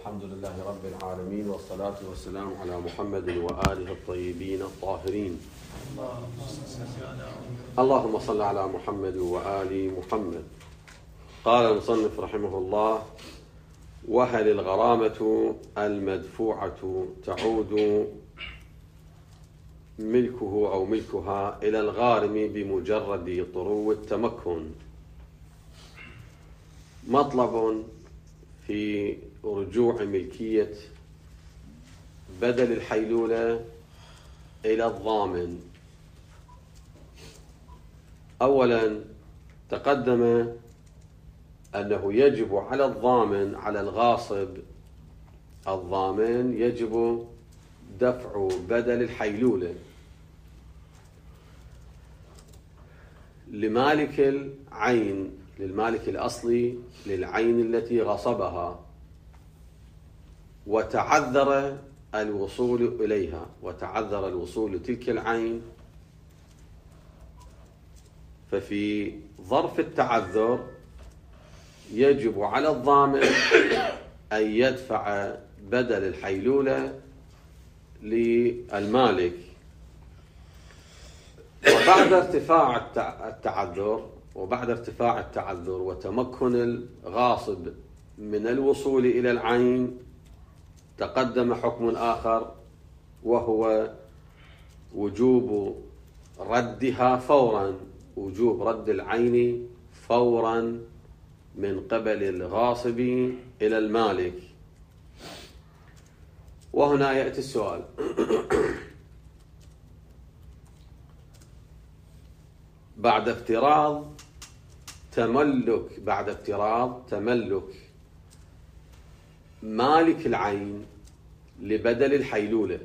الحمد لله رب العالمين، والصلاة والسلام على محمد وآله الطيبين الطاهرين. اللهم صل على محمد وآل محمد. قال المصنف رحمه الله: وهل الغرامة المدفوعة تعود ملكه أو ملكها إلى الغارم بمجرد طرو التمكن؟ مطلب في رجوع ملكية بدل الحيلولة إلى الضامن. أولا، تقدم أنه يجب على الضامن، على الغاصب الضامن، يجب دفع بدل الحيلولة لمالك العين، للمالك الأصلي للعين التي غصبها، وتعذر الوصول إليها، وتعذر الوصول لتلك العين. ففي ظرف التعذر يجب على الضامن أن يدفع بدل الحيلولة للمالك. وبعد ارتفاع التعذر وتمكن الغاصب من الوصول إلى العين، تقدم حكم آخر، وهو وجوب ردها فورا، وجوب رد العين فورا من قبل الغاصب إلى المالك. وهنا يأتي السؤال: بعد افتراض تملك مالك العين لبدل الحيلولة،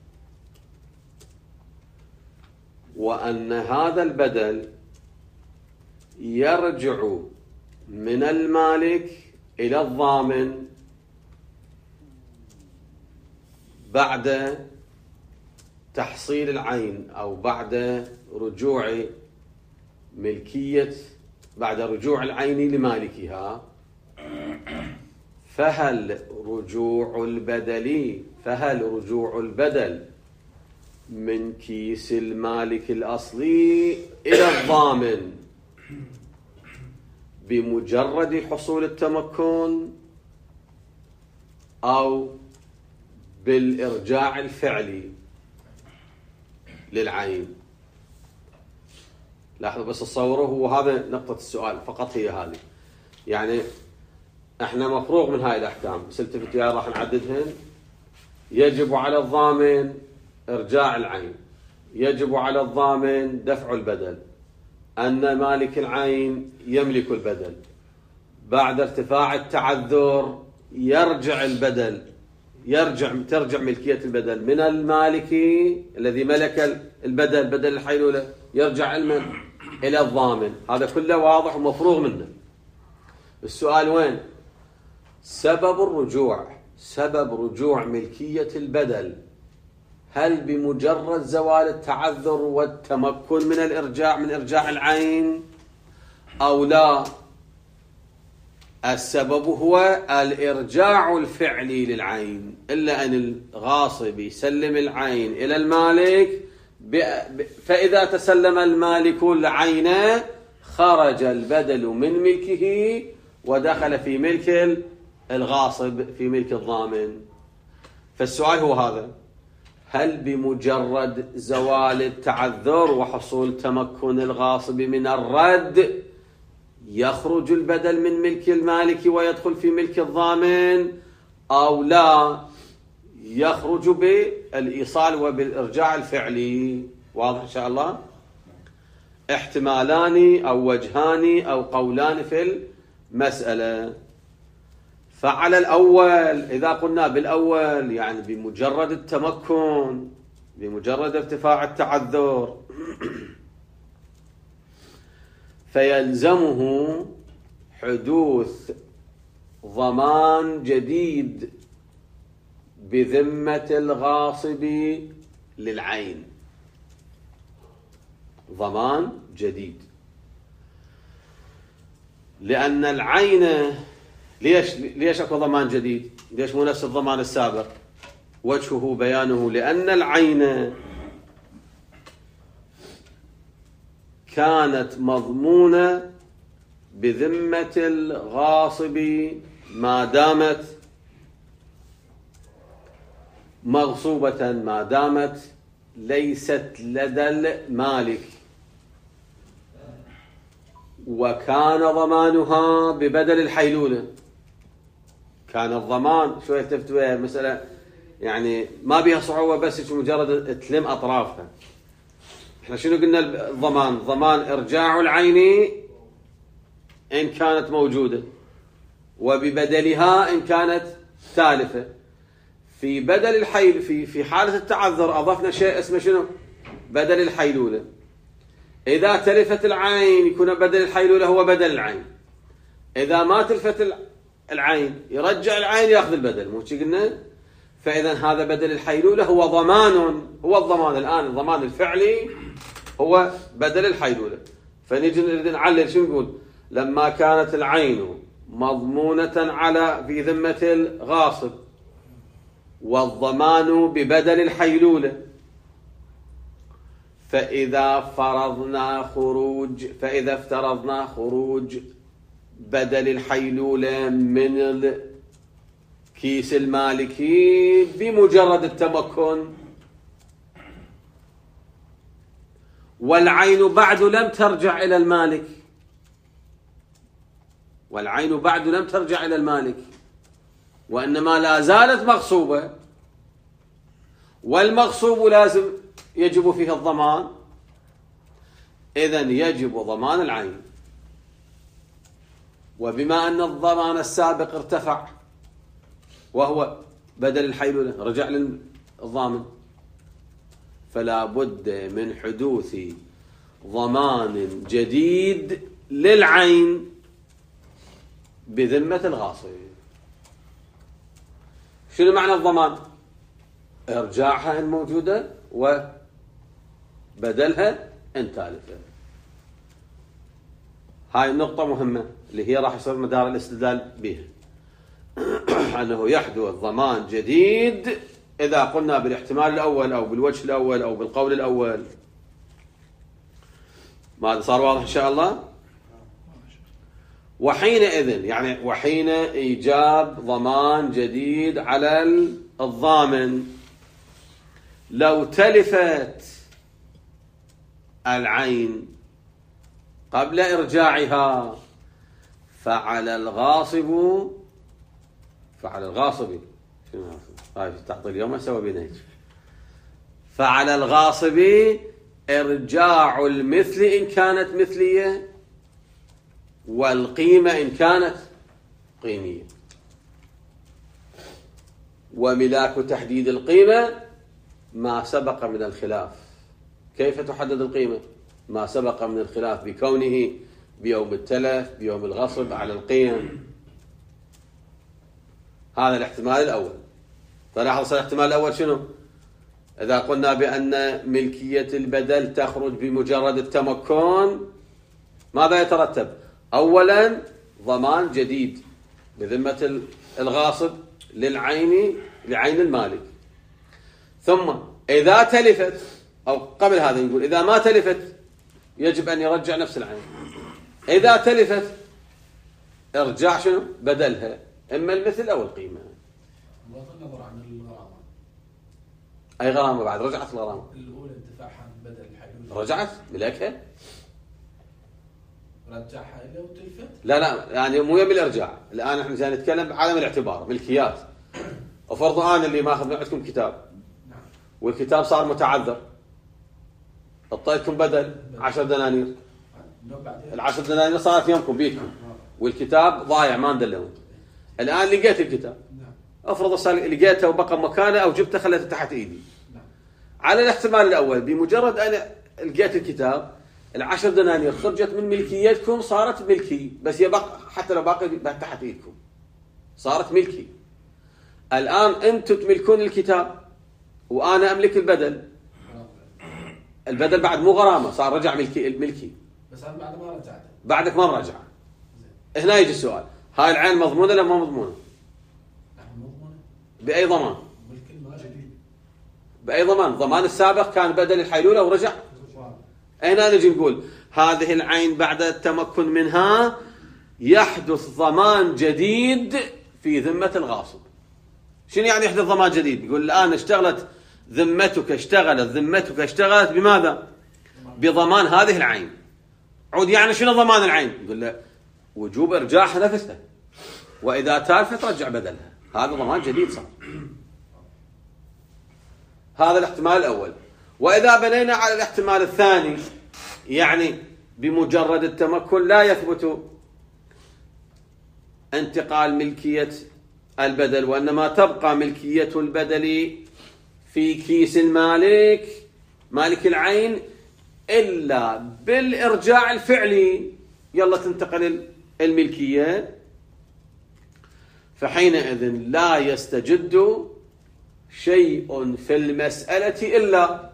وأن هذا البدل يرجع من المالك إلى الضامن بعد تحصيل العين، أو بعد رجوع العين لمالكها، فهل رجوع البدل من كيس المالك الأصلي إلى الضامن بمجرد حصول التمكن، أو بالإرجاع الفعلي للعين؟ لاحظوا بس تصوروا، هو هذا نقطة السؤال فقط، هي هذه. يعني احنا مفروغ من هاي الأحكام، بس التفت وياي راح نعددهن. يجب على الضامن إرجاع العين، يجب على الضامن دفع البدل، أن مالك العين يملك البدل، بعد ارتفاع التعذر ترجع ملكية البدل من المالك الذي ملك البدل، بدل الحيلولة، يرجع إلى الضامن. هذا كله واضح ومفروغ منه. السؤال وين؟ سبب رجوع ملكية البدل، هل بمجرد زوال التعذر والتمكن من إرجاع العين، أو لا؟ السبب هو الإرجاع الفعلي للعين، إلا أن الغاصب يسلم العين إلى المالك، فإذا تسلم المالك العين خرج البدل من ملكه ودخل في ملك الغاصب، في ملك الضامن. فالسؤال هو هذا: هل بمجرد زوال التعذر وحصول تمكن الغاصب من الرد يخرج البدل من ملك المالك ويدخل في ملك الضامن، أو لا، يخرج بالإيصال وبالإرجاع الفعلي؟ واضح إن شاء الله؟ احتمالان أو وجهان أو قولان في المسألة. فعلى الأول، إذا قلنا بالأول يعني بمجرد التمكن، بمجرد ارتفاع التعذر، فيلزمه حدوث ضمان جديد بذمة الغاصب للعين، ضمان جديد. لأن العين ليش اكو ضمان جديد؟ ليش مو نفس الضمان السابق؟ وجهه بيانه لأن العين كانت مضمونة بذمة الغاصب ما دامت مغصوبة، ما دامت ليست لدى المالك، وكان ضمانها ببدل الحيلولة. كان الضمان شوية تفتوى مسألة يعني ما بيها صعوبة، بس مجرد تلم أطرافها. احنا شنو قلنا الضمان؟ ضمان إرجاع العين إن كانت موجودة، وببدلها إن كانت تالفة. في بدل الحيل في حالة التعذر أضفنا شيء اسمه شنو؟ بدل الحيلولة. إذا تلفت العين يكون بدل الحيلولة هو بدل العين. إذا ما تلفت العين يرجع العين يأخذ البدل، مو شي قلنا؟ فإذا هذا بدل الحيلولة هو ضمان، هو الضمان الآن، الضمان الفعلي هو بدل الحيلولة. فنيجي نعلل شو نقول؟ لما كانت العين مضمونة على في ذمة الغاصب والضمان ببدل الحيلولة، فإذا افترضنا خروج بدل الحيلولة من الكيس المالكي بمجرد التمكن، والعين بعد لم ترجع إلى المالك، والعين بعد لم ترجع إلى المالك وإنما لا زالت مغصوبة، والمغصوب لازم يجب فيه الضمان، إذن يجب ضمان العين. وبما أن الضمان السابق ارتفع وهو بدل الحيلولة رجع للضامن، فلا بد من حدوث ضمان جديد للعين بذمة الغاصب. شنو معنى الضمان؟ إرجاعها إن موجودة وبدلها إن تالفة. هاي النقطة مهمة اللي هي راح يصير مدار الاستدلال بها أنه يحدث ضمان جديد إذا قلنا بالاحتمال الأول أو بالوجه الأول أو بالقول الأول. ما صار واضح إن شاء الله؟ وحينئذ يعني وحين إيجاب ضمان جديد على الضامن، لو تلفت العين قبل إرجاعها فعلى الغاصب شنو هاي تعطي اليوم اسوي بينك، فعلى الغاصب إرجاع المثل إن كانت مثلية والقيمة إن كانت قيمية. وملاك تحديد القيمة ما سبق من الخلاف. كيف تحدد القيمة؟ ما سبق من الخلاف بكونه بيوم التلف بيوم الغصب على القيم. هذا الاحتمال الأول. فلاحظ الاحتمال الأول شنو؟ إذا قلنا بأن ملكية البدل تخرج بمجرد التمكن ماذا يترتب؟ أولا ضمان جديد بذمة الغاصب لعين المالك، ثم إذا تلفت أو قبل هذا نقول إذا ما تلفت يجب أن يرجع نفس العين. إذا تلفت ارجع شنو؟ بدلها، إما المثل أو القيمة. بغض النظر عن الغرامة. أي غرامة بعد؟ رجعت الغرامة الأولى انتفاعها من بدل الحيلولة. رجعت ملكها؟ رجعها إلا وتلفت؟ لا يعني مو يبي الإرجاع. الآن احنا نتكلم بعالم الاعتبار ملكيات. وفرضوا أنا اللي ماخذ من عندكم كتاب، نعم، والكتاب صار متعذر، اعطيتكم بدل 10 دنانير، ال10 دنانير صارت يومكم بيتكم، والكتاب ضايع ما ندلون. الآن لقيت الكتاب، افرض لقيته وبقى مكانه او جبته خليته تحت ايدي. على الاحتمال الاول بمجرد انا لقيت الكتاب ال10 دنانير خرجت من ملكيتكم صارت ملكي، بس يبقى حتى لو باقي تحت ايدكم صارت ملكي. الان انتم تملكون الكتاب وانا املك البدل بعد مو غرامه، صار رجع ملكي بس انا بعد ما رجعت. بعدك ما رجع. هنا يجي السؤال، هاي العين مضمونه ولا ما مضمونه؟ بأي ضمان؟ بالكلمة جديد. بأي ضمان؟ ضمان السابق كان بدل الحيلولة ورجع. هنا نجي نقول هذه العين بعد التمكن منها يحدث ضمان جديد في ذمة الغاصب. شنو يعني يحدث ضمان جديد؟ يقول الآن اشتغلت ذمتك بماذا؟ بضمان هذه العين. عود يعني شنو ضمان العين؟ يقول له وجوب إرجاعها نفسها، وإذا تالفت رجع بدلها. هذا ضمان جديد صار. هذا الاحتمال الأول. وإذا بنينا على الاحتمال الثاني، يعني بمجرد التمكن لا يثبت انتقال ملكية البدل، وإنما تبقى ملكية البدل في كيس المالك مالك العين إلا بالإرجاع الفعلي يلا تنتقل الملكية، فحينئذ لا يستجد شيء في المسألة إلا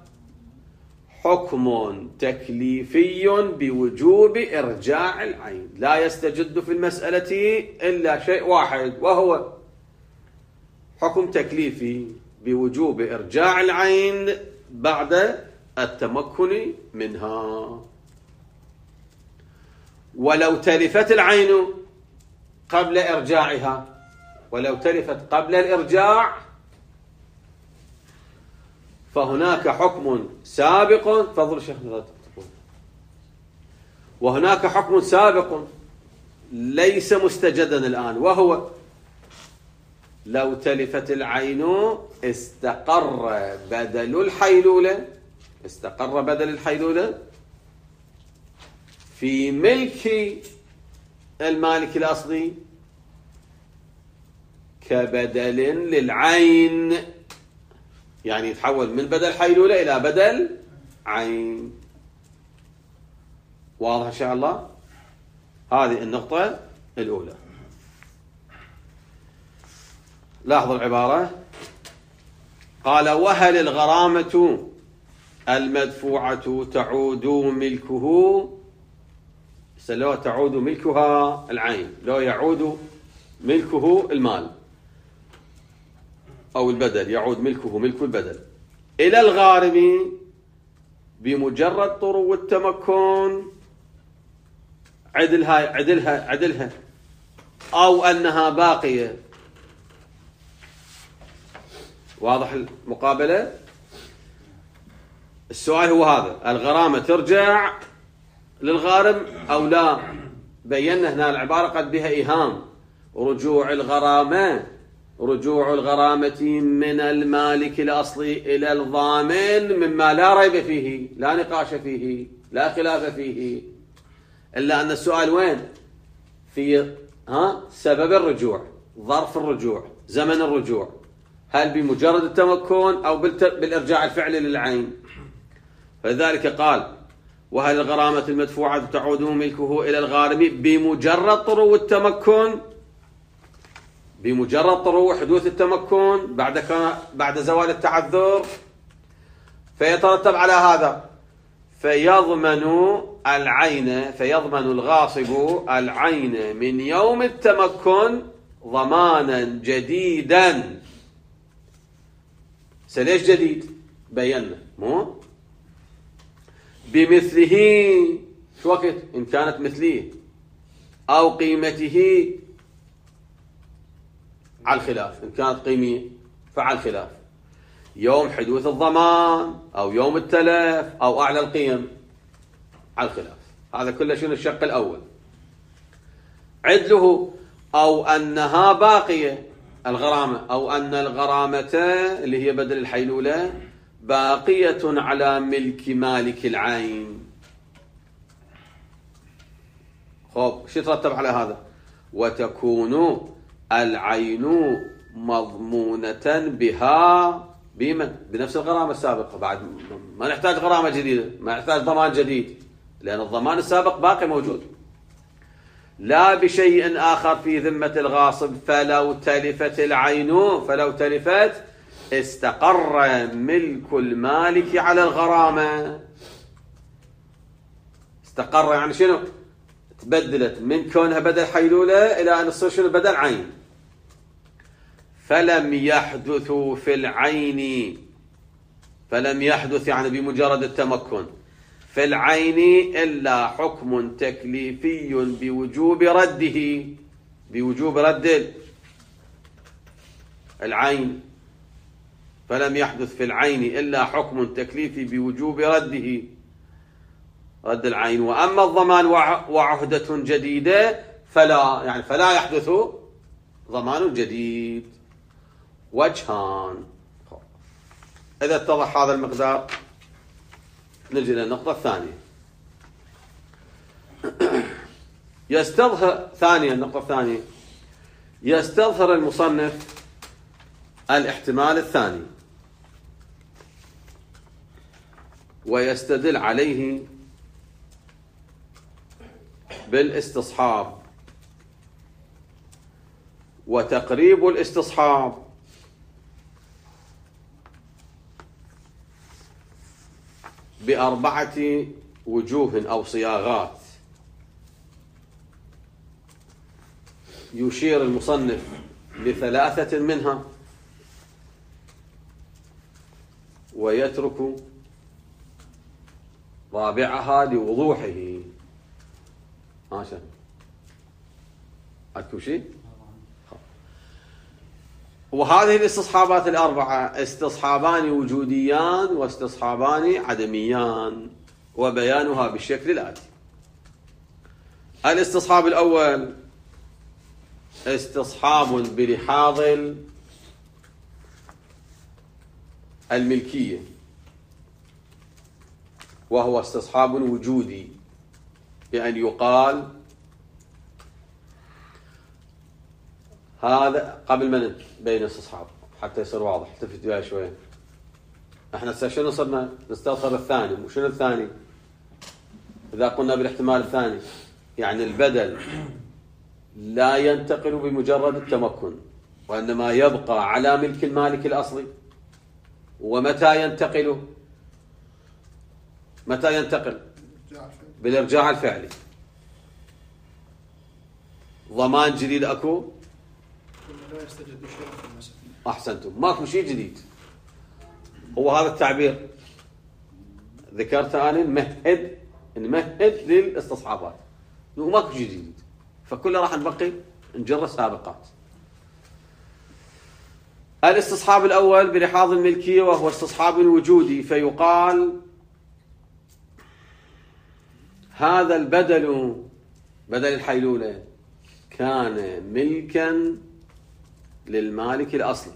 حكم تكليفي بوجوب إرجاع العين. لا يستجد في المسألة إلا شيء واحد، وهو حكم تكليفي بوجوب إرجاع العين بعد التمكن منها. ولو تلفت العين قبل إرجاعها، ولو تلفت قبل الإرجاع فهناك حكم سابق. تفضل شيخنا. وهناك حكم سابق ليس مستجدا الآن، وهو لو تلفت العين استقر بدل الحيلولة في ملك المالك الأصلي كبدل للعين، يعني يتحول من بدل حيلولة إلى بدل عين. واضح إن شاء الله؟ هذه النقطة الأولى. لاحظوا العبارة. قال وهل الغرامة المدفوعة تعود ملكه، لو تعود ملكها العين، لو يعود ملكه المال أو البدل، يعود ملك البدل إلى الغارم بمجرد طرو التمكن، عدلها أو أنها باقية. واضح المقابلة؟ السؤال هو هذا، الغرامة ترجع للغارم أو لا؟ بينا هنا العبارة قد بها إيهام. رجوع الغرامة من المالك الأصلي إلى الضامن مما لا ريب فيه، لا نقاش فيه، لا خلاف فيه، إلا أن السؤال وين؟ في سبب الرجوع، ظرف الرجوع، زمن الرجوع، هل بمجرد التمكن أو بالإرجاع الفعلي للعين؟ فلذلك قال وهل الغرامة المدفوعة تعود ملكه إلى الغارم بمجرد طرو التمكن، بمجرد طرو حدوث التمكن بعد زوال التعذر، فيترتب على هذا فيضمن الغاصب العين من يوم التمكن ضمانا جديدا. ليش جديد؟ بينا مو بمثله، شو وقت إن كانت مثليه أو قيمته على الخلاف، إن كانت قيمية فعلى الخلاف، يوم حدوث الضمان أو يوم التلف أو أعلى القيم على الخلاف. هذا كله شنو الشق الأول. عدله أو أنها باقية الغرامة، أو أن الغرامة اللي هي بدل الحيلولة باقية على ملك مالك العين. خب شو يترتب على هذا؟ وتكون العين مضمونة بها بنفس الغرامة السابقة. بعد ما نحتاج غرامة جديدة، ما نحتاج ضمان جديد، لأن الضمان السابق باقي موجود. لا بشيء آخر في ذمة الغاصب. فلو تلفت العين، فلو تلفت استقر ملك المالك على الغرامة. استقر يعني شنو؟ تبدلت من كونها بدل حيلولة إلى أن تصير شنو؟ بدل عين. فلم يحدث في العين، فلم يحدث يعني بمجرد التمكن في العين إلا حكم تكليفي بوجوب رده، بوجوب رد العين. فلم يحدث في العين إلا حكم تكليفي بوجوب رده، رد العين. وأما الضمان وعهدة جديدة فلا، يعني فلا يحدث ضمان جديد. وجهان. إذا اتضح هذا المقدار نجي للنقطة الثانية. يستظهر ثانيا، النقطة الثانية، يستظهر المصنف الاحتمال الثاني ويستدل عليه بالاستصحاب. وتقريب الاستصحاب بأربعة وجوه أو صياغات يشير المصنف لثلاثة منها ويترك رابعها لوضوحه. ماشي، عندكم شيء؟ وهذه الاستصحابات الأربعة استصحابان وجوديان واستصحابان عدميان، وبيانها بالشكل الآتي. الاستصحاب الأول استصحاب بلحاظ الملكية، وهو استصحاب وجودي، بأن يقال هذا قبل ما بين استصحاب حتى يصير واضح. التفت وياي شويه. احنا شنو صرنا نستظهر الثاني، وشنو الثاني؟ اذا قلنا بالاحتمال الثاني يعني البدل لا ينتقل بمجرد التمكن، وانما يبقى على ملك المالك الاصلي. ومتى ينتقل؟ متى ينتقل؟ بالارجاع الفعلي. ضمان جديد اكو؟ لا يستجد شيء في المسألة. احسنتم، ماكو شيء جديد. هو هذا التعبير ذكرت انا، نمهد للاستصحابات، وماكو شيء جديد، فكله راح نبقي نجر السابقات. الاستصحاب الاول بلحاظ الملكيه وهو استصحاب وجودي، فيقال هذا البدل، بدل الحيلوله، كان ملكا للمالك الأصلي،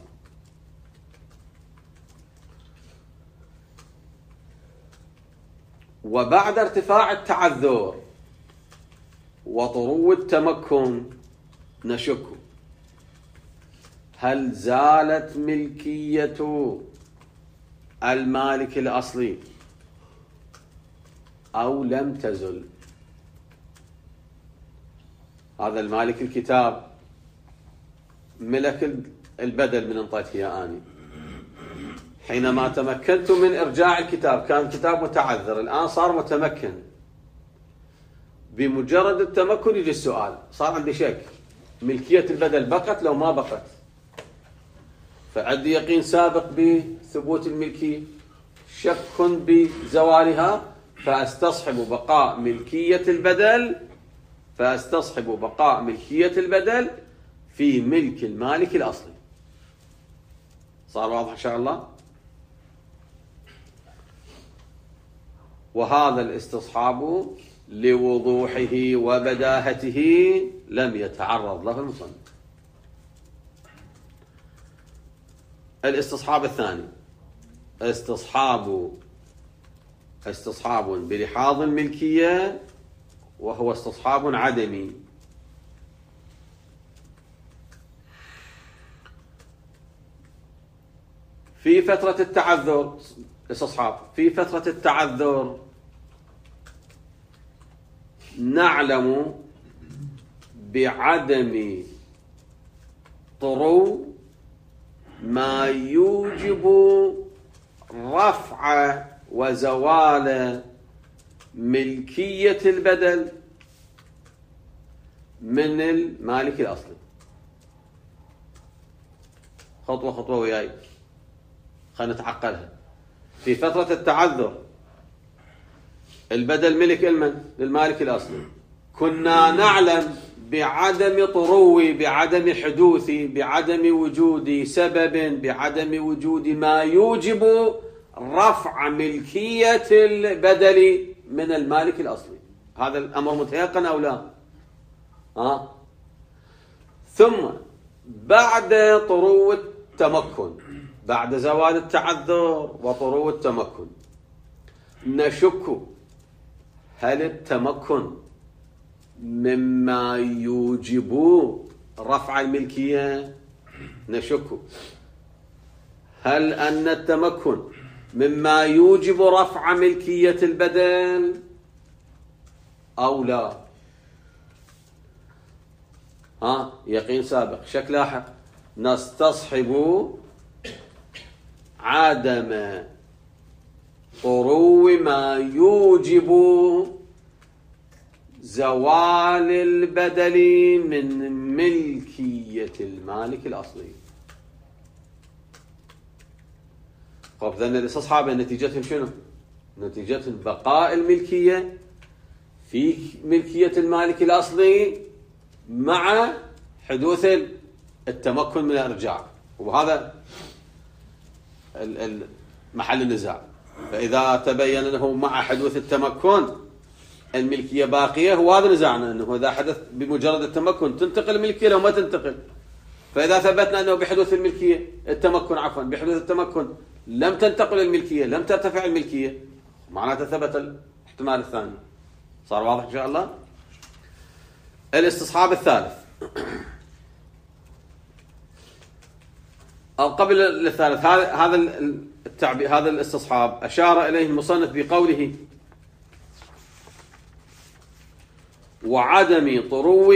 وبعد ارتفاع التعذر وطرو التمكن نشك هل زالت ملكية المالك الأصلي أو لم تزل. هذا المالك الكتاب ملك البدل من انطيته يا آني. حينما تمكنت من إرجاع الكتاب كان الكتاب متعذر، الآن صار متمكن. بمجرد التمكن يجي السؤال، صار عندي شك، ملكية البدل بقت لو ما بقت؟ فعندي يقين سابق بثبوت الملكية، شك بزوالها، فأستصحب بقاء ملكية البدل، فأستصحب بقاء ملكية البدل في ملك المالك الأصلي. صار واضح إن شاء الله؟ وهذا الاستصحاب لوضوحه وبداهته لم يتعرض له المصنف. الاستصحاب الثاني استصحاب بلحاظ الملكية، وهو استصحاب عدمي. في فترة التعذر، استصحاب في فترة التعذر نعلم بعدم طرو ما يوجب رفع وزوال ملكية البدل من المالك الأصلي. خطوة خطوة وياي، خلينا نتعقلها. في فترة التعذر البدل ملك المن؟ للمالك الأصلي. كنا نعلم بعدم طروي، بعدم حدوثي، بعدم وجود سبب، بعدم وجود ما يوجب رفع ملكية البدل من المالك الأصلي. هذا الأمر متيقن أو لا؟ ثم بعد طرو التمكن، بعد زوال التعذر وطرو التمكن، نشك هل التمكن مما يوجب رفع الملكية؟ نشك هل أن التمكن مما يوجب رفع ملكية البدل أو لا؟ يقين سابق. شك لاحق. نستصحب عدم طرو ما يوجب زوال البدل من ملكية المالك الأصلي. طب ذن الاستصحاب نتيجتهم شنو؟ نتيجتهم بقاء الملكية في ملكية المالك الأصلي مع حدوث التمكن من الإرجاع، وهذا محل النزاع. فإذا تبين أنه مع حدوث التمكن الملكية باقية، هو هذا نزاعنا، أنه إذا حدث بمجرد التمكن تنتقل الملكية لو ما تنتقل. فإذا ثبتنا أنه بحدوث الملكية بحدوث التمكن لم تنتقل الملكية، لم ترتفع الملكية، معناته ثبت الاحتمال الثاني. صار واضح إن شاء الله؟ الاستصحاب الثالث أو قبل الثالث، هذا التعبير، هذا الاستصحاب أشار إليه المصنف بقوله: وعدم طرو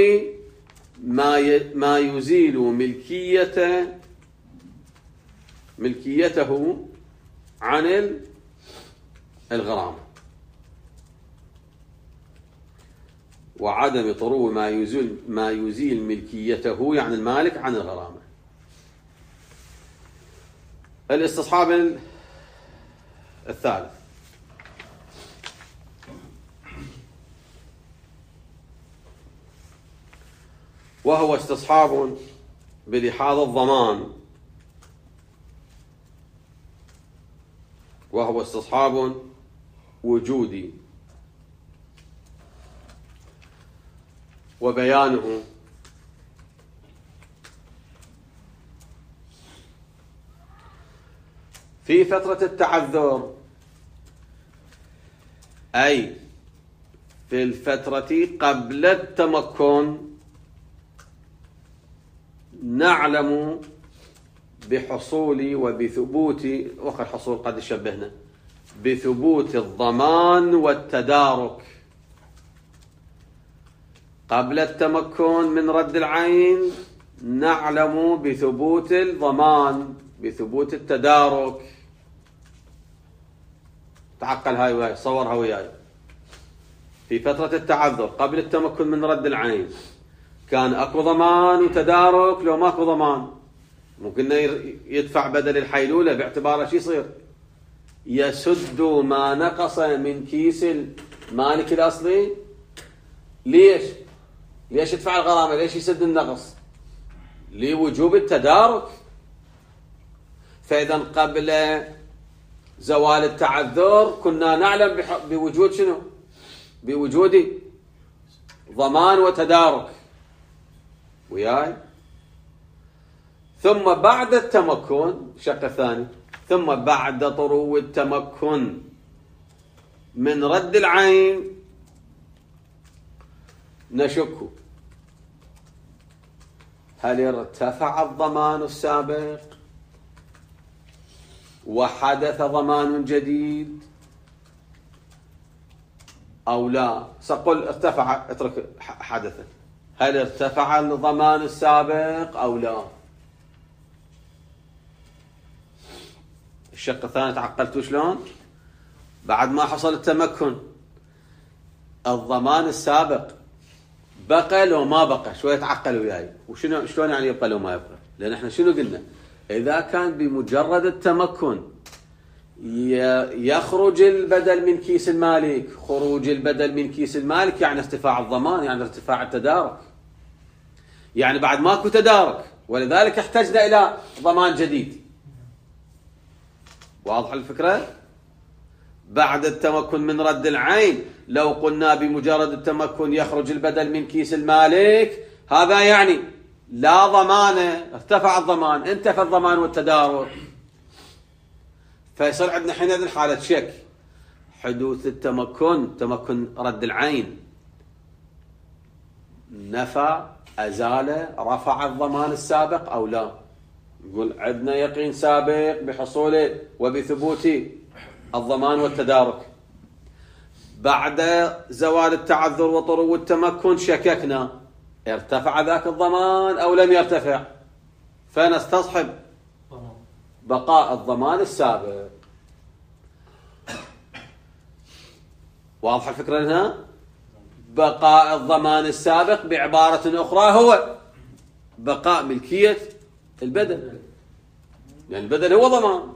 ما يزيل ملكيته عن الغرامة. وعدم طرو ما يزيل ملكيته، يعني المالك، عن الغرامة. الاستصحاب الثالث وهو استصحاب بلحاظ الضمان، وهو استصحاب وجودي، وبيانه في فترة التعذر، أي في الفترة قبل التمكن، نعلم بحصول وبثبوت، وخر حصول قد شبهنا، بثبوت الضمان والتدارك قبل التمكن من رد العين. نعلم بثبوت الضمان، بثبوت التدارك. تعقل هاي وياي، صورها وياي. في فترة التعذر قبل التمكن من رد العين كان اكو ضمان وتدارك. لو ماكو ضمان ممكن يدفع بدل الحيلولة، باعتباره شو يصير؟ يسد ما نقص من كيس المالك الأصلي. ليش يدفع الغرامة؟ ليش يسد النقص؟ لوجوب التدارك. فإذا قبل زوال التعذر كنا نعلم بوجود شنو؟ بوجود ضمان وتدارك وياي. ثم بعد التمكن، الشق الثاني، ثم بعد طرو التمكن من رد العين، نشك هل ارتفع الضمان السابق وحدث ضمان جديد أو لا. سأقول ارتفع، اترك حدث. هل ارتفع الضمان السابق أو لا؟ الشق الثاني تعقلتوا شلون؟ بعد ما حصل التمكن الضمان السابق بقى لو ما بقى؟ شوية تعقلوا وياي. وشنو شلون يعني يبقى لو ما يبقى؟ لأن احنا شنو قلنا؟ إذا كان بمجرد التمكن يخرج البدل من كيس المالك، خروج البدل من كيس المالك يعني ارتفاع الضمان، يعني ارتفاع التدارك، يعني بعد ماكو تدارك، ولذلك احتجنا إلى ضمان جديد. واضح الفكرة؟ بعد التمكن من رد العين لو قلنا بمجرد التمكن يخرج البدل من كيس المالك، هذا يعني لا ضمانه، ارتفع الضمان، انتفى الضمان والتدارك، فيصير عندنا حينئذ حالة شك. حدوث التمكن، تمكن رد العين، نفى، أزال، رفع الضمان السابق أو لا؟ يقول عندنا يقين سابق بحصول وبثبوت الضمان والتدارك. بعد زوال التعذر وطرو التمكن شككنا ارتفع ذاك الضمان أو لم يرتفع، فنستصحب بقاء الضمان السابق. واضح الفكرة هنا؟ بقاء الضمان السابق بعبارة أخرى هو بقاء ملكية البدل، يعني البدل هو ضمان.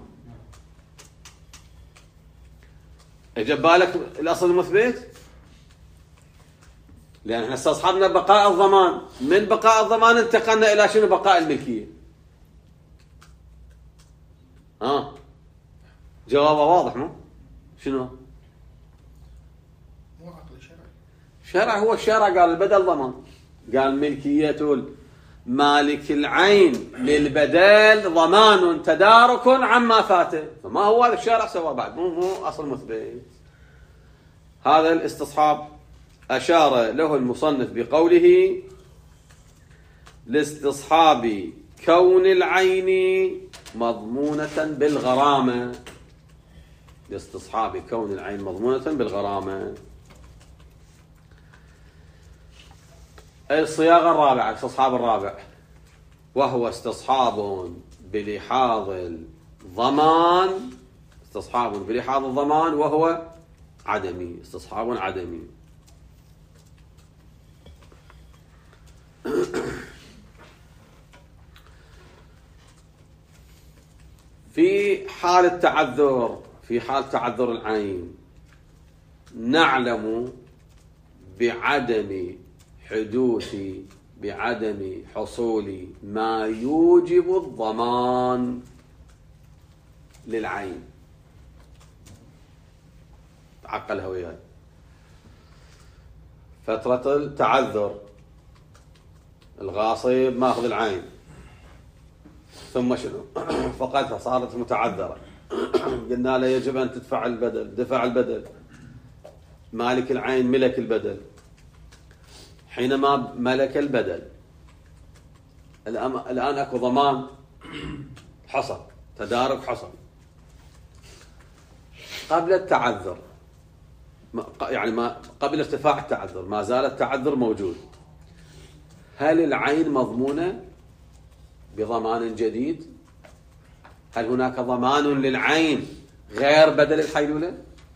اجى بالك الأصل المثبت؟ لأن احنا استصحبنا بقاء الضمان، من بقاء الضمان انتقلنا إلى شنو؟ بقاء الملكية. جوابه واضح مو؟ شنو؟ مو عقل شرعي. شرع، هو الشرع قال البدل ضمان، قال ملكية مالك العين للبدل ضمان تدارك عما فاته، فما هو هذا الشرع سوى بعد، مو أصل مثبت. هذا الاستصحاب أشار له المصنف بقوله لاستصحاب كون العين مضمونة بالغرامة، لاستصحاب كون العين مضمونة بالغرامة. الصياغة الرابعة، الاستصحاب الرابع، وهو استصحاب بلحاظ الضمان، استصحاب بلحاظ الضمان وهو عدمي، استصحاب عدمي. في حال التعذر، في حال تعذر العين نعلم بعدم حصول ما يوجب الضمان للعين. تعقلها وياي. فترة التعذر الغاصب ماخذ العين، ثم شنو؟ فقدها، صارت متعذرة، قلنا له يجب أن تدفع البدل، دفع البدل، مالك العين ملك البدل. حينما ملك البدل الآن أكو ضمان حصل، تدارك حصل. قبل التعذر، يعني ما قبل ارتفاع التعذر، ما زال التعذر موجود، هل العين مضمونة بضمان جديد؟ هل هناك ضمان للعين غير بدل الحيلولة؟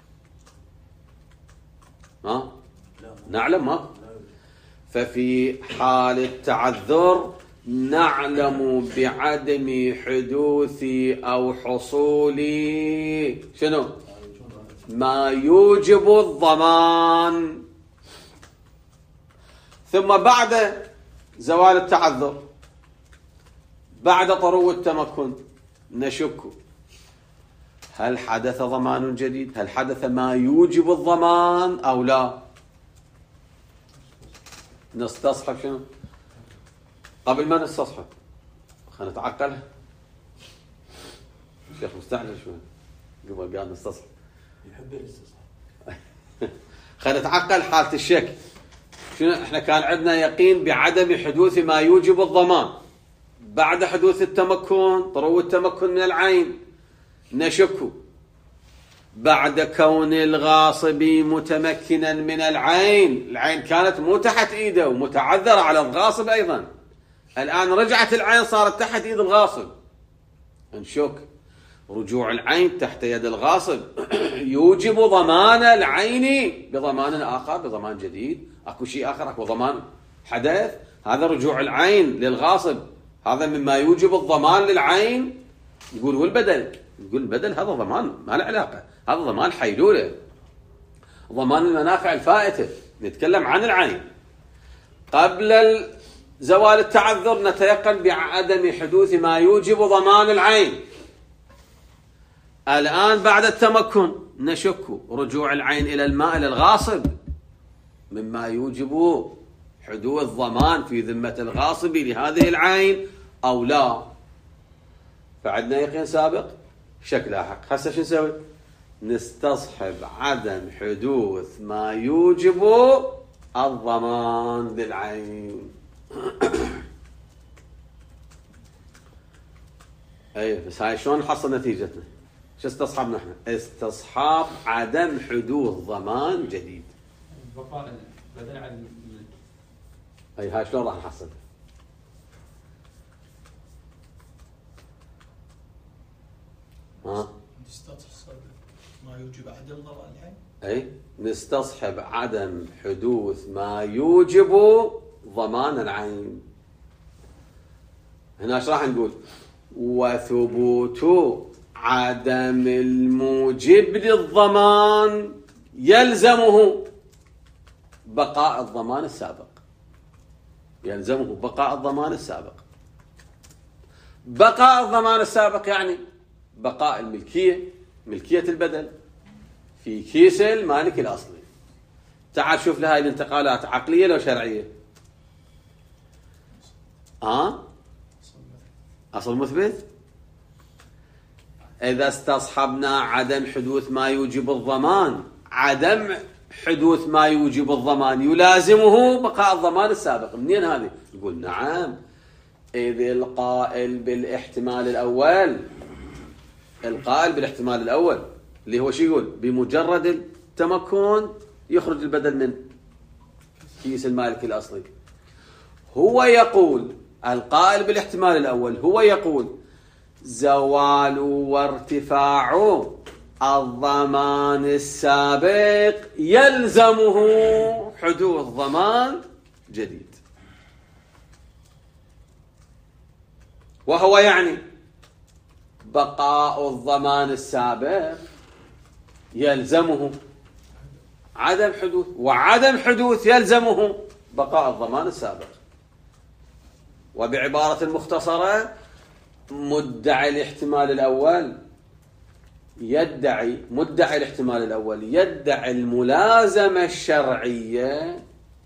نعلم ما. ففي حال التعذر نعلم بعدم حدوث أو حصول شنو؟ ما يوجب الضمان. ثم بعد زوال التعذر، بعد طرو التمكن، نشك هل حدث ضمان جديد؟ هل حدث ما يوجب الضمان أو لا؟ نستصحب شنو؟ قبل ما نستصحب خلينا نتعقلها. الشيخ مستعجل شوي، قبل قاعد نستصحب، يحب الاستصحاب. خلينا نتعقل حالة الشك. شنو؟ احنا كان عندنا يقين بعدم حدوث ما يوجب الضمان، بعد حدوث التمكن، طرو التمكن من العين، نشك بعد كون الغاصب متمكنا من العين، العين كانت مو تحت ايده ومتعذرة على الغاصب ايضا، الان رجعت العين صارت تحت ايد الغاصب، نشك رجوع العين تحت يد الغاصب يوجب ضمان العين بضمان آخر، بضمان جديد، اكو شيء آخر، اكو ضمان حدث. هذا رجوع العين للغاصب، هذا مما يوجب الضمان للعين. يقول والبدل، يقول البدل هذا ضمان ما له علاقة، هذا ضمان حيلولة، ضمان المنافع الفائتة. نتكلم عن العين. قبل زوال التعذر نتيقن بعدم حدوث ما يوجب ضمان العين. الآن بعد التمكن نشك رجوع العين إلى الماء إلى الغاصب مما يوجب حدوث ضمان في ذمة الغاصب لهذه العين أو لا. فعندنا يقين سابق، شك لاحق. هسه شو نسوي؟ نستصحب عدم حدوث ما يوجب الضمان للعين. اي بس هاي شلون نحصل نتيجتنا؟ شو استصحبنا احنا؟ استصحاب عدم حدوث ضمان جديد. بقاء بدل عن الملك. اي هاي شلون راح نحصل؟ نستصحب ما يوجب عدم ضمان العين. اي نستصحب عدم حدوث ما يوجب ضمان العين. هنا ايش راح نقول؟ وثبوت عدم الموجب للضمان يلزمه بقاء الضمان السابق. يلزمه بقاء الضمان السابق. بقاء الضمان السابق يعني بقاء الملكية، ملكية البدل في كيس المالك الأصلي. تعال شوف لهاي الانتقالات عقلية لو شرعية؟ أصل مثبت. إذا استصحبنا عدم حدوث ما يوجب الضمان، عدم حدوث ما يوجب الضمان يلازمه بقاء الضمان السابق. منين هذه؟ يقول نعم، إذ القائل بالاحتمال الأول، القائل بالاحتمال الأول اللي هو شو يقول؟ بمجرد التمكن يخرج البدل من كيس المالك الأصلي. هو يقول القائل بالاحتمال الأول هو يقول زوال وارتفاع الضمان السابق يلزمه حدوث ضمان جديد. وهو يعني بقاء الضمان السابق يلزمه عدم حدوث، وعدم حدوث يلزمه بقاء الضمان السابق. وبعبارة مختصرة، مدعي الاحتمال الأول مدعي الاحتمال الأول يدعي الملازمة الشرعية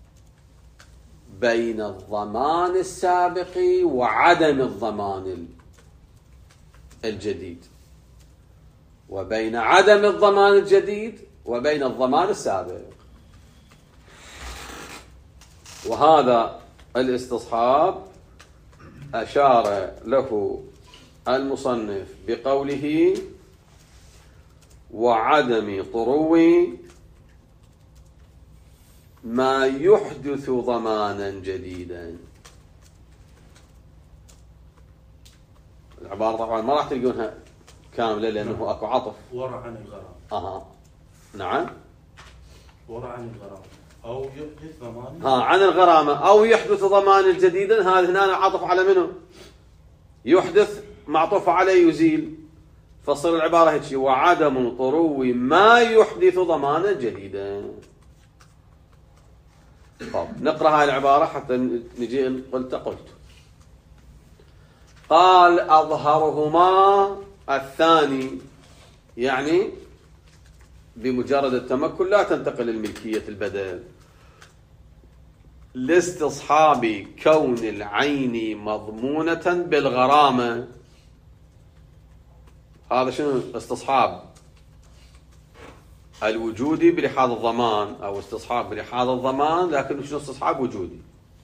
بين الضمان السابق وعدم الضمان الجديد، وبين عدم الضمان الجديد وبين الضمان السابق. وهذا الاستصحاب أشار له المصنف بقوله وعدم طرو ما يحدث ضمانا جديدا. العبارة طبعا ما راح تلقونها كاملة لأنه أكو عطف. ورع عن الغرام. نعم. ورع عن الغرام أو يحدث ضمان. عن الغرامة أو يحدث ضمان جديدا. هذا هنا عطف على منه؟ يحدث معطوف عليه يزيل. فصل العبارة هيك وعدم طرو ما يحدث ضمانا جديدا. طب نقرأ هاي العبارة حتى نجي قلت. قال أظهرهما الثاني، يعني بمجرد التمكن لا تنتقل الملكية البدل، لاستصحاب كون العين مضمونة بالغرامة. هذا شنو؟ استصحاب الوجودي بلحاظ الضمان، أو استصحاب بلحاظ الضمان لكن شنو استصحاب وجودي.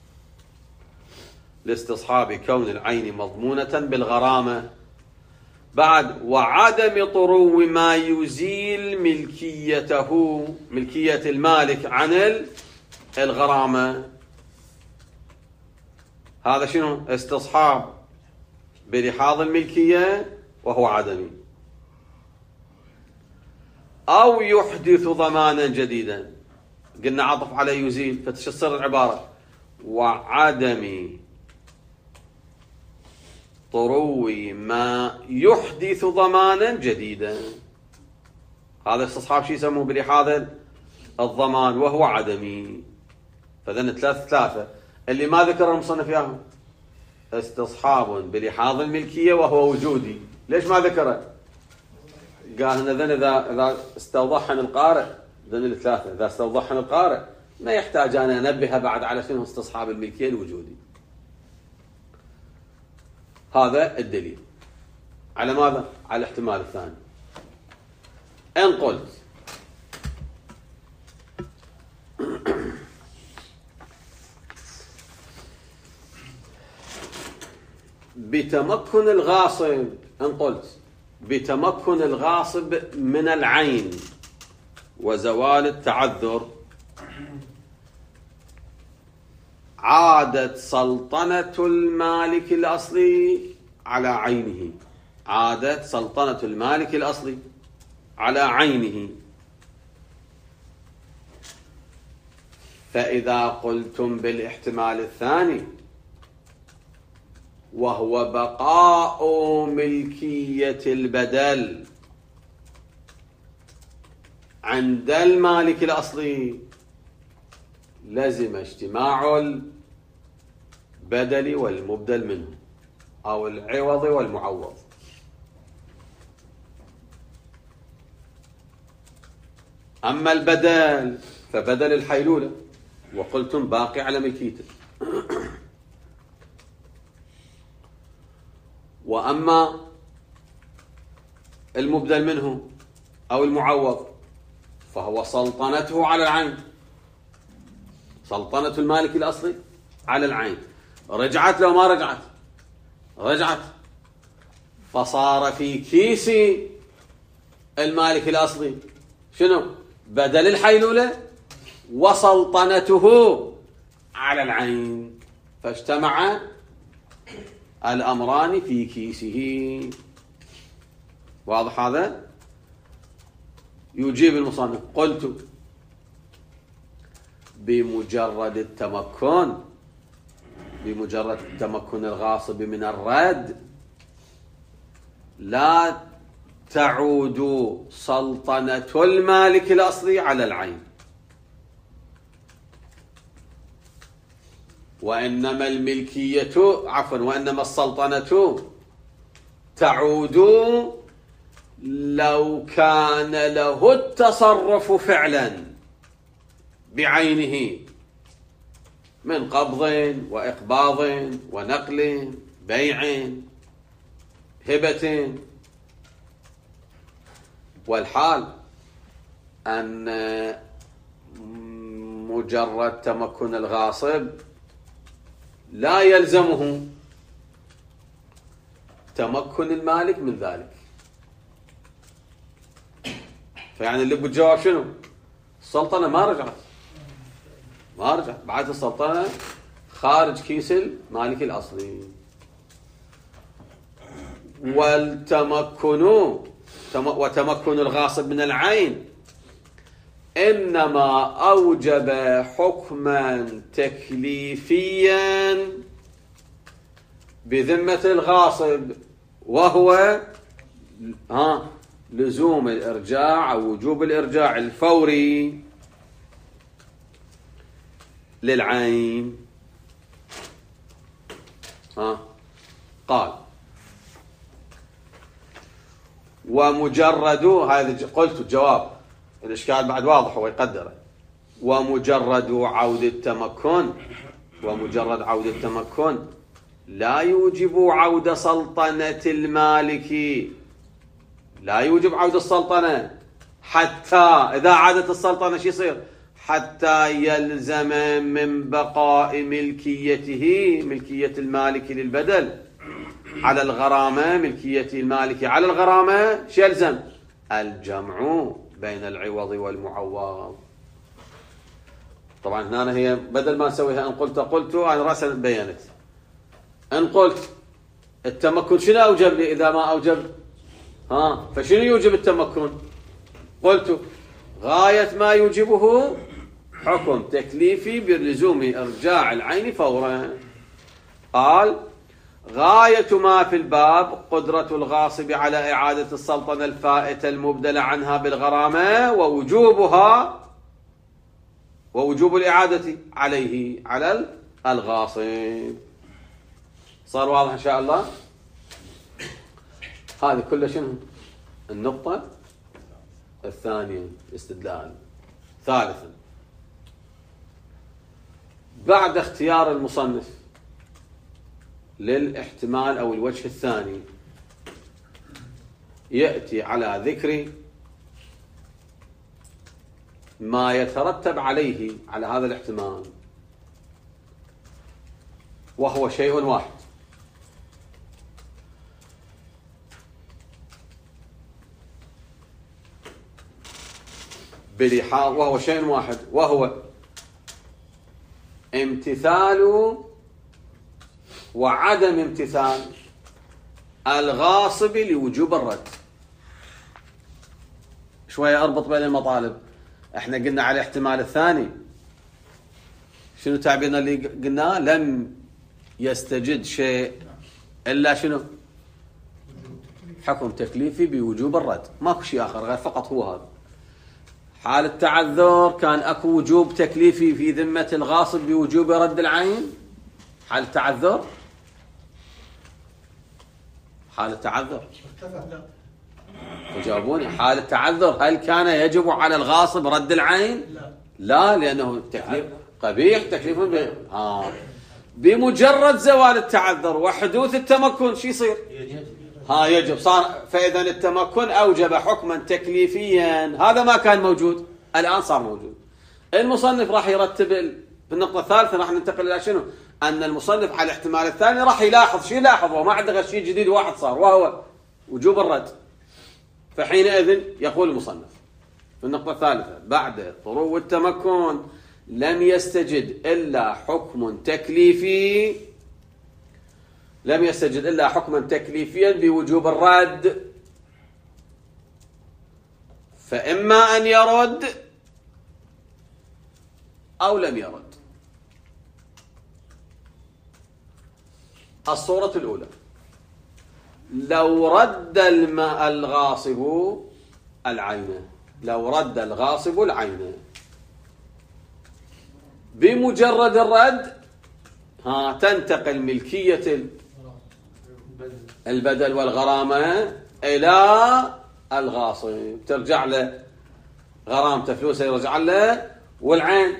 لاستصحاب كون العين مضمونة بالغرامة. بعد وعدم طرو ما يزيل ملكيته، ملكية المالك عن الغرامة. هذا شنو؟ استصحاب بلحاظ الملكية وهو عدمي. أو يحدث ضمانا جديدا، قلنا عطف على يزيل، فتشصر العبارة وعدم طرو ما يحدث ضمانا جديدا. هذا استصحاب شو يسموه بالإحاضة الضمان وهو عدمي. فذن ثلاثة اللي ما ذكر المصنف ياهم استصحاب بالإحاضة الملكية وهو وجودي. ليش ما ذكره؟ قال هنا إذا استوضحن القارئ ذن الثلاثة إذا استوضحن القارئ ما يحتاج أنا أنبه بعد على شنو استصحاب الملكية الوجودي. هذا الدليل على ماذا؟ على الاحتمال الثاني. إن قلت بتمكن الغاصب، إن قلت بتمكن الغاصب من العين وزوال التعذر عادت سلطنة المالك الأصلي على عينه. عادت سلطنة المالك الأصلي على عينه. فإذا قلتم بالاحتمال الثاني وهو بقاء ملكية البدل عند المالك الأصلي لزم اجتماع البدل والمبدل منه أو العوض والمعوض. أما البدل فبدل الحيلولة وقلتم باقي على ملكيته. وأما المبدل منه أو المعوض فهو سلطنته على العين. سلطنة المالك الأصلي على العين. رجعت لو ما رجعت؟ رجعت. فصار في كيس المالك الأصلي شنو؟ بدل الحيلولة وسلطنته على العين. فاجتمع الأمران في كيسه. واضح هذا؟ يجيب المصنف قلت بمجرد التمكن الغاصب من الرد لا تعود سلطنة المالك الأصلي على العين، وإنما وإنما السلطنة تعود لو كان له التصرف فعلا بعينه من قبض وإقباض ونقل بيع هبة. والحال أن مجرد تمكن الغاصب لا يلزمه تمكن المالك من ذلك. فيعني اللي بالجواب شنو؟ السلطنة ما رجعت بعد السلطنة خارج كيس المالك الأصلي. وتمكن الغاصب من العين إنما أوجب حكما تكليفيا بذمة الغاصب وهو لزوم الإرجاع أو وجوب الإرجاع الفوري للعين. قال ومجرد هذا قلت الجواب الإشكال بعد واضح هو يقدره. ومجرد عود التمكن لا يوجب عود سلطنة المالك، لا يوجب عود السلطنة حتى إذا عادت السلطنة شو يصير؟ حتى يلزم من بقاء ملكية المالك للبدل على الغرامة، ملكية المالك على الغرامة شو يلزم؟ الجمع بين العوض والمعوض. طبعا هنا هي بدل ما نسويها ان قلت انا راسا بينت. ان قلت التمكن شنو اوجب لي اذا ما اوجب؟ فشنو يوجب التمكن؟ قلت غاية ما يوجبه حكم تكليفي بلزوم ارجاع العين فورا. قال غاية ما في الباب قدرة الغاصب على إعادة السلطنة الفائتة المبدلة عنها بالغرامة ووجوب الإعادة عليه على الغاصب. صار واضح إن شاء الله؟ هذه كلها شنو؟ النقطة الثانية استدلال. ثالثا، بعد اختيار المصنف للاحتمال أو الوجه الثاني يأتي على ذكر ما يترتب عليه على هذا الاحتمال، وهو شيء واحد. وهو شيء واحد، وهو امتثال وعدم امتثال الغاصب لوجوب الرد. شوية أربط بين المطالب. احنا قلنا على الاحتمال الثاني شنو تعبيرنا اللي قلناه؟ لم يستجد شيء إلا شنو؟ حكم تكليفي بوجوب الرد، ماكو شيء آخر غير فقط هو هذا. حال التعذر كان اكو وجوب تكليفي في ذمة الغاصب بوجوب رد العين. حال التعذر وجاوبوني، حال التعذر هل كان يجب على الغاصب رد العين؟ لا، لأنه تكليف قبيح، تكليف بمجرد زوال التعذر وحدوث التمكن شو يصير؟ يجب. صار. فإذا التمكن أوجب حكما تكليفيا، هذا ما كان موجود، الآن صار موجود. المصنف راح يرتب في النقطة الثالثة، راح ننتقل إلى شنو؟ أن المصنف على الاحتمال الثاني راح يلاحظ شيء لاحظه، وما عنده شيء جديد واحد صار، وهو وجوب الرد. فحينئذ يقول المصنف في النقطة الثالثة: بعد طرو التمكن لم يستجد إلا حكم تكليفي، لم يستجد إلا حكما تكليفيا بوجوب الرد، فإما أن يرد أو لم يرد. الصورة الأولى: لو رد الغاصب العين، لو رد الغاصب العين بمجرد الرد تنتقل ملكية البدل والغرامة إلى الغاصب، ترجع له غرامته، فلوسه يرجع له، والعين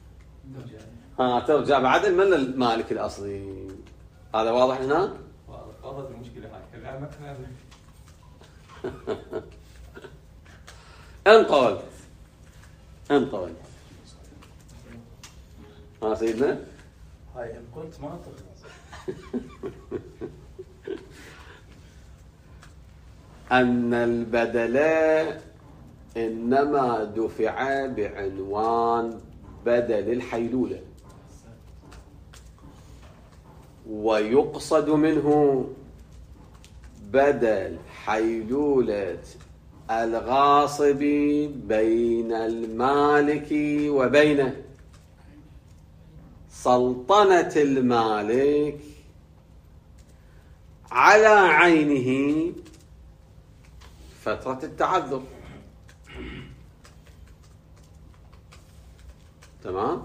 ترجع بعد من المالك الأصلي. هذا واضح هنا؟ واضح. المشكلة هاي انطول سيدنا هاي إن قلت ما تخلص. أن البدل إنما دفع بعنوان بدل الحيلولة، ويقصد منه بدل حيلولة الغاصب بين المالك وبين سلطنة المالك على عينه فترة التعذر. تمام؟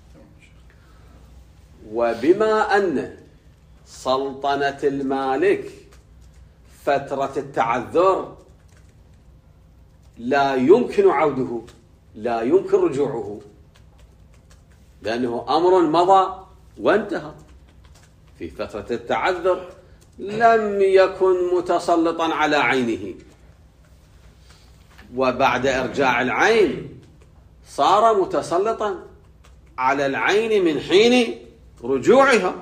وبما أن سلطنة المالك فترة التعذر لا يمكن عوده، لا يمكن رجوعه، لأنه أمر مضى وانتهى. في فترة التعذر لم يكن متسلطا على عينه، وبعد إرجاع العين صار متسلطا على العين من حين رجوعها.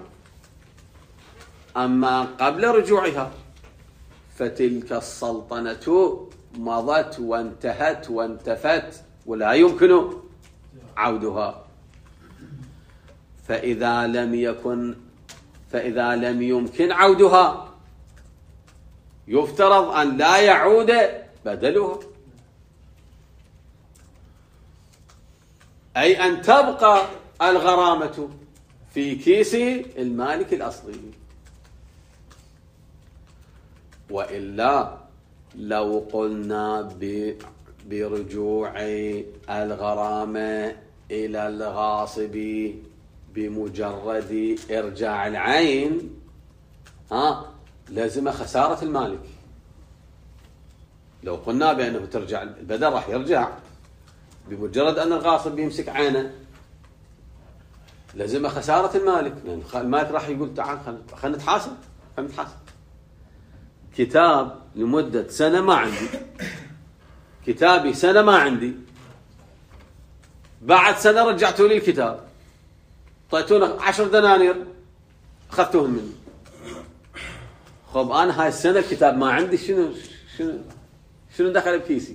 أما قبل رجوعها فتلك السلطنة مضت وانتهت وانتفت ولا يمكن عودها. فإذا لم يمكن عودها يفترض أن لا يعود بدلها، أي أن تبقى الغرامة في كيس المالك الأصلي. وإلا لو قلنا برجوع الغرامة إلى الغاصب بمجرد إرجاع العين لازم خسارة المالك. لو قلنا بأنه ترجع البدل راح يرجع بمجرد أن الغاصب يمسك عينه، لازم خسارة المالك، لأن المالك راح يقول تعال خلنا نتحاسب. كتاب لمدة سنة ما عندي، كتابي سنة ما عندي، بعد سنة رجعتوا لي الكتاب، طيتونا 10 دنانير أخذتوهم مني. خب أنا هاي السنة الكتاب ما عندي، شنو دخل بكيسي؟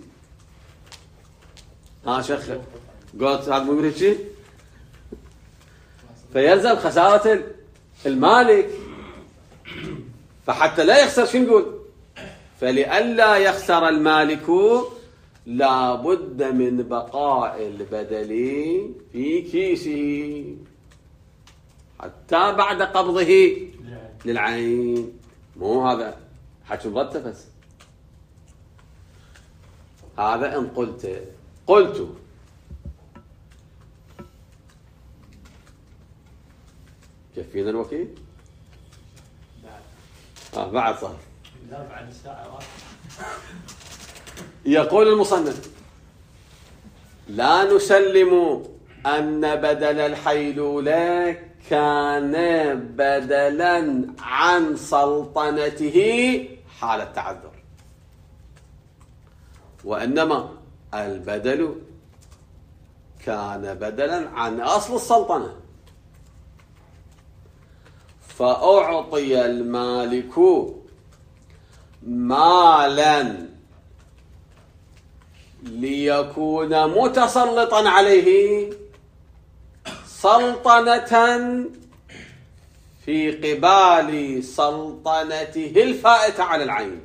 شيخ قلت هذا مو هيك. فيلزم خسارة المالك، فحتى لا يخسر شو نقول؟ فلئلا يخسر المالك لا بد من بقاء البدل في كيسه حتى بعد قبضه للعين. مو هذا حكي مرتب بس. هذا إن قلت كفينا الوكيل؟ بعد صار. لا بعد الساعة. يقول المصنف: لا نسلم أن بدل الحيلولة كان بدلا عن سلطنته حال التعذر، وإنما البدل كان بدلا عن أصل السلطنة، فأعطي المالك مالا ليكون متسلطا عليه سلطنة في قبال سلطنته الفائتة على العين.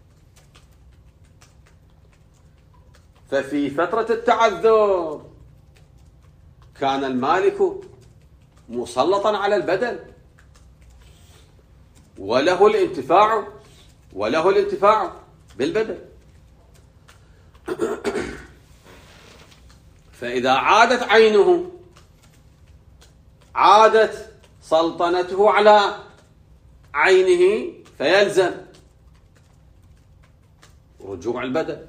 ففي فترة التعذر كان المالك مسلطا على البدل وله الانتفاع بالبدل. فإذا عادت عينه عادت سلطنته على عينه، فيلزم رجوع البدل.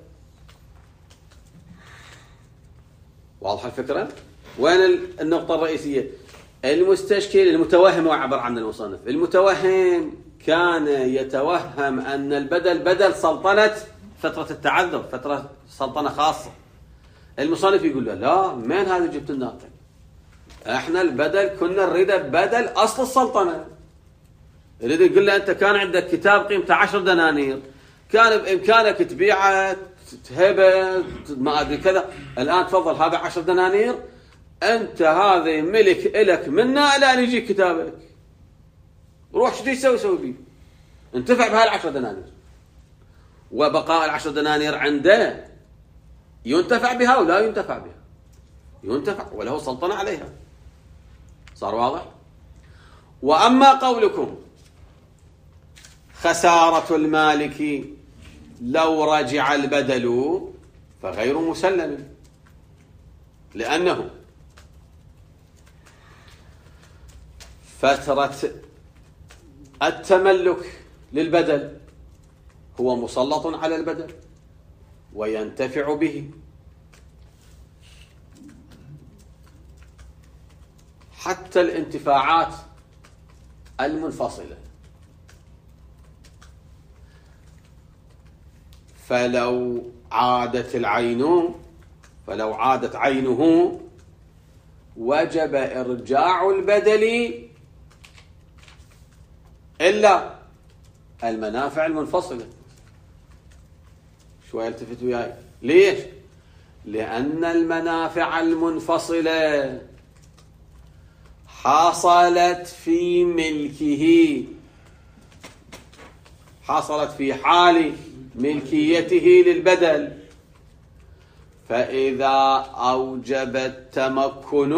واضح الفكرة؟ وين النقطة الرئيسية؟ المستشكل المتوهم وعبر عن المصنف. المتوهم كان يتوهم أن البدل بدل سلطنة فترة التعذر، فترة سلطنة خاصة. المصنف يقول له لا، من هذا جبت لنا؟ احنا البدل كنا نريده بدل أصل السلطنة. يريد يقول له أنت كان عندك كتاب قيمته 10 دنانير، كان بإمكانك تبيعه تهبه ما أدري كذا، الآن تفضل هذا 10 دنانير، أنت هذا ملك إلك منا إلى أن يجي كتابك، روح شو يسوي بيه، انتفع بهاي 10 دنانير، وبقاء 10 دنانير عنده ينتفع بها ولا ينتفع بها؟ ينتفع وله سلطنة عليها. صار واضح؟ وأما قولكم خسارة المالك لو رجع البدل فغير مسلم، لأنه فترة التملك للبدل هو مسلط على البدل وينتفع به، حتى الانتفاعات المنفصلة. فلو عادت عينه وجب إرجاع البدل إلا المنافع المنفصلة. شوية التفت وياي. ليش؟ لأن المنافع المنفصلة حصلت في ملكه، حصلت في حال ملكيته للبدل، فإذا أوجب التمكن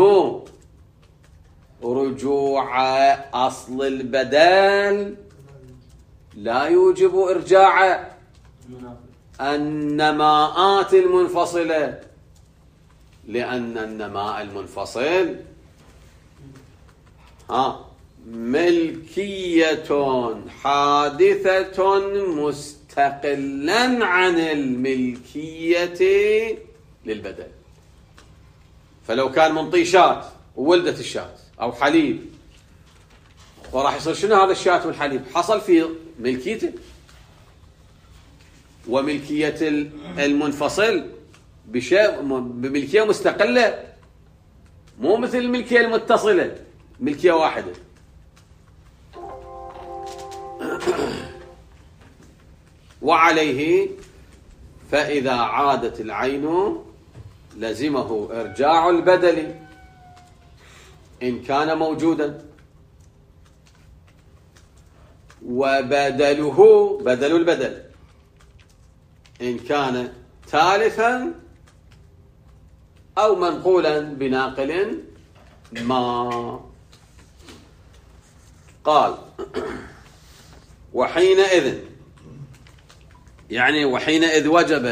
رجوع أصل البدل لا يوجب إرجاع النماءات المنفصلة، لأن النماء المنفصل ملكية حادثة مستقلا عن الملكية للبدل. فلو كان منطي شاة وولدت الشاة أو حليب، وراح يصير شنو هذا الشاة والحليب؟ حصل في ملكيته، وملكية المنفصل بملكية مستقلة، مو مثل الملكية المتصلة ملكية واحدة. وعليه فإذا عادت العين لزمه إرجاع البدل إن كان موجودا، وبدله بدل البدل إن كان تالفا أو منقولا بناقل ما. قال وحينئذ، يعني وحينئذ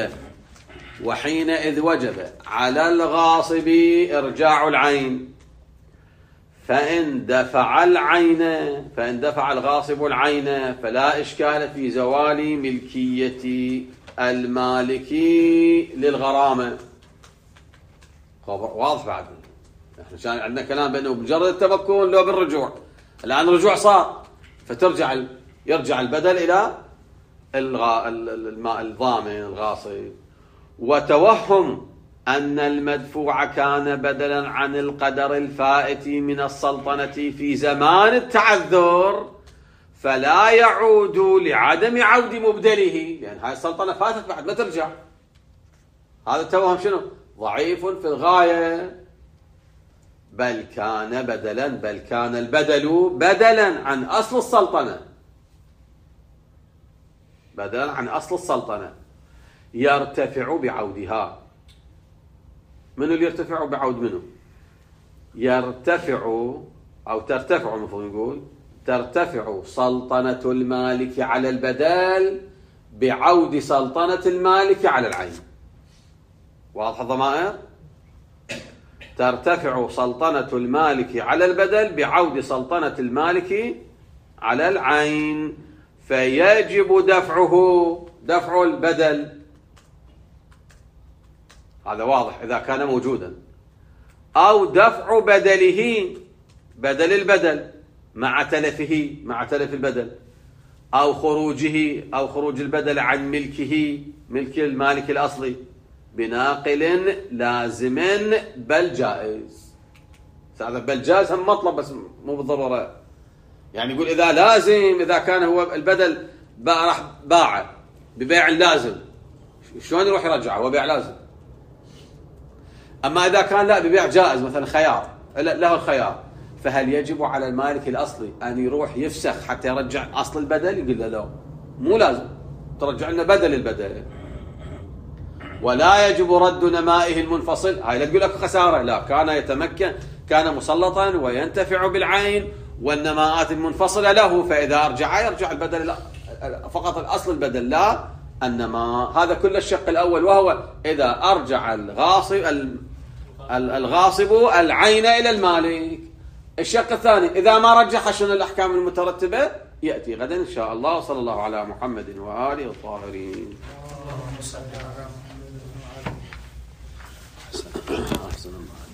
وجب على الغاصب إرجاع العين، فإن دفع الغاصب العين فلا إشكال في زوال ملكية المالك للغرامة. واضح بعد؟ احنا عندنا كلام بأنه بمجرد التمكن لو بالرجوع، الآن الرجوع صار، يرجع البدل إلى الضامن الغاصب. وتوهم أن المدفوع كان بدلا عن القدر الفائت من السلطنة في زمان التعذر فلا يعود لعدم عود مبدله، لأن هاي السلطنة فاتت بعد ما ترجع. هذا التوهم شنو؟ ضعيف في الغاية. بل كان البدل بدلا عن أصل السلطنة، يرتفع بعودها. من اللي يرتفع بعود منه؟ يرتفع أو ترتفع، المفروض نقول ترتفع سلطنة المالك على البدل بعود سلطنة المالك على العين. واضح الضمائر؟ ترتفع سلطنة المالك على البدل بعود سلطنة المالك على العين، فيجب دفع البدل. هذا واضح إذا كان موجودا، أو دفع بدل البدل مع تلف البدل، أو خروج البدل عن ملك المالك الأصلي بناقل لازم بل جائز. هذا بل جائز هم مطلب بس مو بالضرورة، يعني يقول إذا لازم، إذا كان هو البدل راح باعه ببيع لازم، شلون يروح يرجعه؟ هو بيع لازم. أما إذا كان لا ببيع جائز، مثلا خيار له الخيار، فهل يجب على المالك الأصلي أن يروح يفسخ حتى يرجع أصل البدل؟ يقول له لا، مو لازم ترجع لنا بدل البدل. ولا يجب رد نمائه المنفصل. هاي لا تقول لك خسارة، لا، كان يتمكن، كان مسلطا وينتفع بالعين والنماءات المنفصلة له، فإذا يرجع البدل لا، فقط الأصل البدل لا النماء. هذا كل الشق الأول، وهو إذا أرجع الغاصب العين إلى المالك. الشق الثاني إذا ما رجح، شنو الأحكام المترتبة؟ يأتي غدا إن شاء الله. صلى الله على محمد وآله الطاهرين. اللهم صل على محمد وعلى آله. أحسن الله.